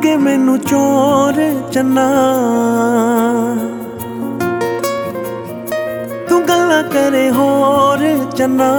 ਲੱਗੇ ਮੈਨੂੰ ਚੋਰ ਚੰਨਾ, ਤੂੰ ਗੱਲਾਂ ਕਰੇ ਹੋਰ ਚੰਨਾ।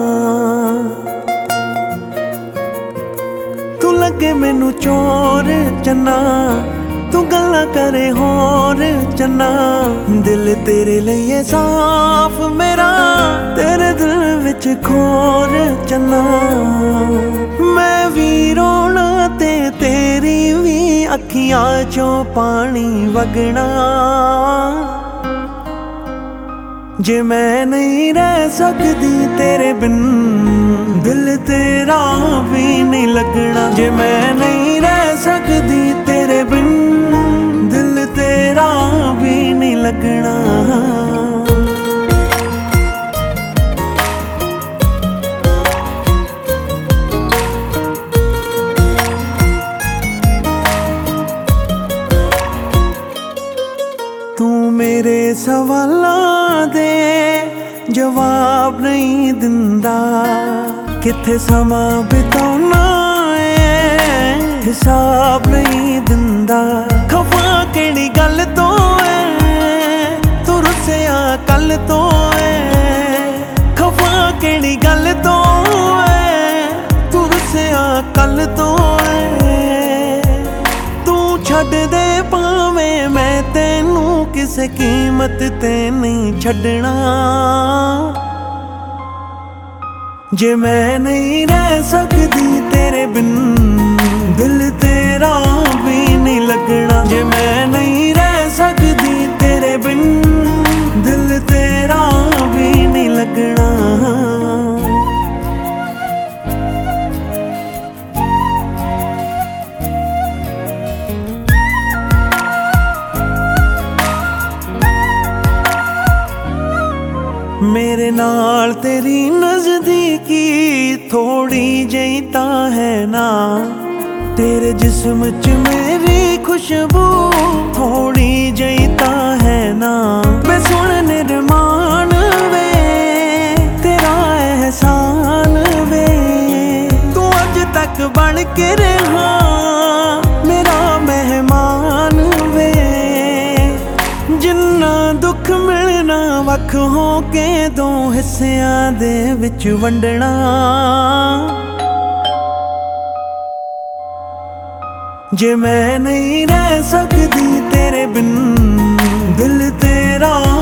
ਤੂੰ ਲੱਗੇ ਮੈਨੂੰ ਚੋਰ ਚੰਨਾ, ਤੂੰ ਗੱਲਾਂ ਕਰੇ ਹੋਰ ਚੰਨਾ। ਦਿਲ ਤੇਰੇ ਲਈ ਏ ਸਾਫ਼ ਮੇਰਾ, ਤੇਰੇ ਦਿਲ ਵਿੱਚ ਖੋਰ ਚੰਨਾ। ਮੈਂ ਵੀ ਰੋਣਾ ਤੇ ਤੇਰੀ ਵੀ ਅੱਖੀਆਂ ਚੋਂ ਪਾਣੀ ਵਗਣਾ। ਜੇ ਮੈਂ ਨਹੀਂ ਰਹਿ ਸਕਦੀ ਤੇਰੇ ਬਿਨ, ਦਿਲ ਤੇਰਾ ਵੀ ਨਹੀਂ ਲੱਗਣਾ। ਜੇ ਮੈਂ ਨਹੀਂ ਰਹਿ ਸਕਦੀ ਤੇਰੇ ਬਿਨ, ਦਿਲ ਤੇਰਾ ਵੀ ਨਹੀਂ ਲੱਗਣਾ। ਤੂੰ ਮੇਰੇ ਸਵਾਲਾਂ ਦੇ ਜਵਾਬ ਨਹੀਂ ਦਿੰਦਾ, ਕਿੱਥੇ ਸਮਾਂ ਬਿਤਾਉਣਾ ਏ ਹਿਸਾਬ ਨਹੀਂ ਦਿੰਦਾ। ਖਫਾ ਕਿਹੜੀ ਗੱਲ ਤੋਂ ਏ, ਤੂੰ ਰੁੱਸਿਆ ਕੱਲ ਤੋਂ ਏ। ਖਫਾ ਕਿਹੜੀ ਗੱਲ ਤੋਂ ਏ, ਤੂੰ ਰੁੱਸਿਆ ਕੱਲ ਤੋਂ ਏ। ਤੂੰ ਛੱਡ ਦੇ ਭਾਵੇਂ ਮੈਂ ਤੈਨੂੰ ਕਿਸੇ ਕੀਮਤ ਤੇ ਨਹੀਂ ਛੱਡਣਾ। ਜੇ ਮੈਂ ਨਹੀਂ ਰਹਿ ਸਕਦੀ ਤੇਰੇ ਬਿਨ, ਦਿਲ ਤੇਰਾ ਵੀ ਨਹੀਂ ਲੱਗਣਾ। ਜੇ ਮੈਂ ਨਹੀਂ ਰਹਿ ਸਕਦੀ ਤੇਰੇ ਬਿਨ, ਦਿਲ ਤੇਰਾ ਵੀ ਨਹੀਂ ਲੱਗਣਾ। ਮੇਰੇ ਨਾਲ ਤੇਰੀ ਨਜ਼ਦੀਕੀ ਥੋੜੀ ਜਿਹੀ ਤਾਂ ਹੈ ਨਾ, ਤੇਰੇ ਜਿਸਮ 'ਚ ਮੇਰੀ ਖੁਸ਼ਬੂ ਥੋੜੀ ਜਿਹੀ ਤਾਂ ਹੈ ਨਾ। ਮੈਂ ਸੁਣ ਨਿਰਮਾਣ ਵੇ ਤੇਰਾ ਅਹਿਸਾਨ ਵੇ, ਤੂੰ ਅੱਜ ਤੱਕ ਬਣ ਕੇ ਰਿਹਾ ਮੇਰਾ ਮਹਿਮਾਨ ਵੇ। ਜਿੰਨਾ ਦੁੱਖ ਮਿਲਣਾ ਵੱਖ ਹੋ ਕੇ ਦੋ ਹਿੱਸਿਆਂ ਦੇ ਵਿੱਚ ਵੰਡਣਾ। ਜੇ ਮੈਂ ਨਹੀਂ ਰਹਿ ਸਕਦੀ ਤੇਰੇ ਬਿਨ, ਦਿਲ ਤੇਰਾ